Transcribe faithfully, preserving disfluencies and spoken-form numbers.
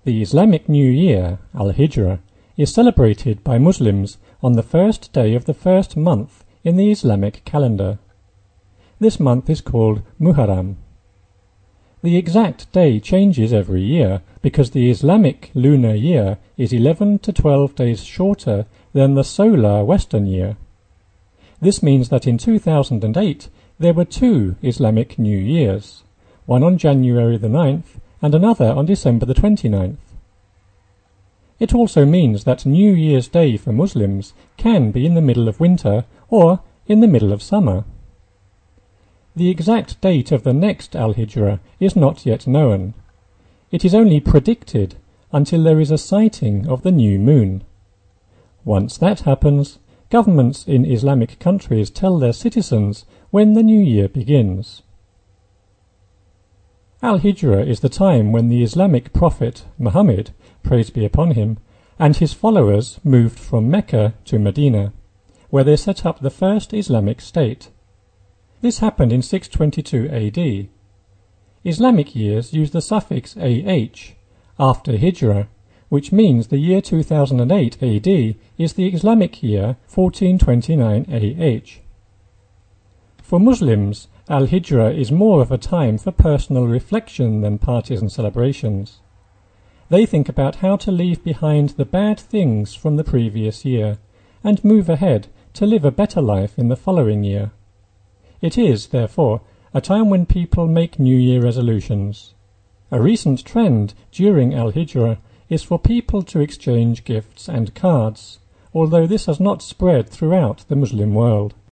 The Islamic New Year, Al-Hijra, is celebrated by Muslims on the first day of the first month in the Islamic calendar. This month is called Muharram. The exact day changes every year because the Islamic lunar year is eleven to twelve days shorter than the solar Western year. This means that in two thousand eight there were two Islamic New Years, one on January the ninth and another on December the twenty-ninth. It also means that New Year's Day for Muslims can be in the middle of winter or in the middle of summer. The exact date of the next Al-Hijra is not yet known. It is only predicted until there is a sighting of the new moon. Once that happens, governments in Islamic countries tell their citizens when the new year begins. Al-Hijra is the time when the Islamic prophet Muhammad, praise be upon him, and his followers moved from Mecca to Medina, where they set up the first Islamic state. This happened in six twenty-two A D. Islamic years use the suffix A H after Hijra, which means the year two thousand eight A D is the Islamic year fourteen twenty-nine A H. For Muslims, Al-Hijra is more of a time for personal reflection than parties and celebrations. They think about how to leave behind the bad things from the previous year and move ahead to live a better life in the following year. It is, therefore, a time when people make New Year resolutions. A recent trend during Al-Hijra is for people to exchange gifts and cards, although this has not spread throughout the Muslim world.